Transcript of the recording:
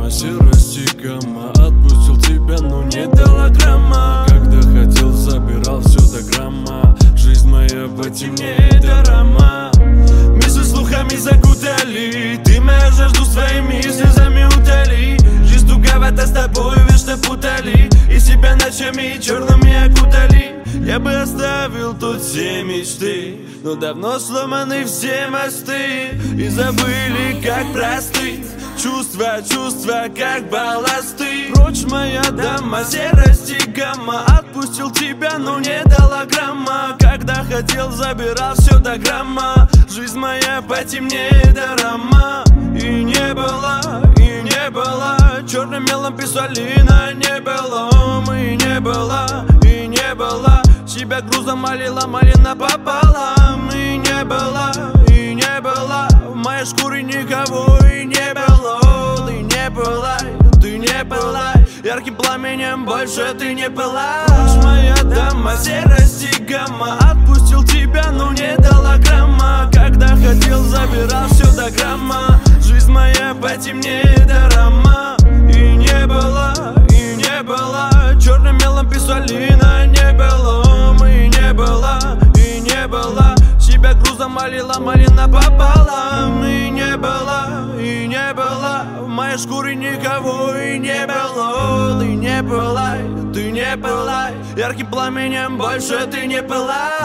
серости гамма. Отпустил тебя, но не голограмма. Когда хотел, забирал все до грамма. Жизнь моя потемнее дорама. Мысли слухами закутали. Ты моя жажду своими слезами утоли. Жизнь туговата с тобой, вечно путали. И себя ночами черными окутали. Я бы оставил тут все мечты, но давно сломаны все мосты. И забыли, как просты чувства, как балласты. Прочь моя дама, серости гамма. Отпустил тебя, но не голограмма. Когда хотел, забирал все до грамма. Жизнь моя потемнее дорама. И не было, черным мелом писали на небелом. И не было, себя грузом молила, малина пополам. И не было, в моей шкуре никого и не было. Ты не пылай, ярким пламенем больше ты не пылай. Прочь моя дама, серости гамма. Отпустил тебя, но не голограмма. Когда хотел, забирал все до грамма. Жизнь моя потемнее дорама. И не было, черным мелом писали на небелом. И не было, себя грузом молила, малина пополам. И не было, в моей шкуре никого и не было. Ты не пылай, ярким пламенем больше ты не пылай.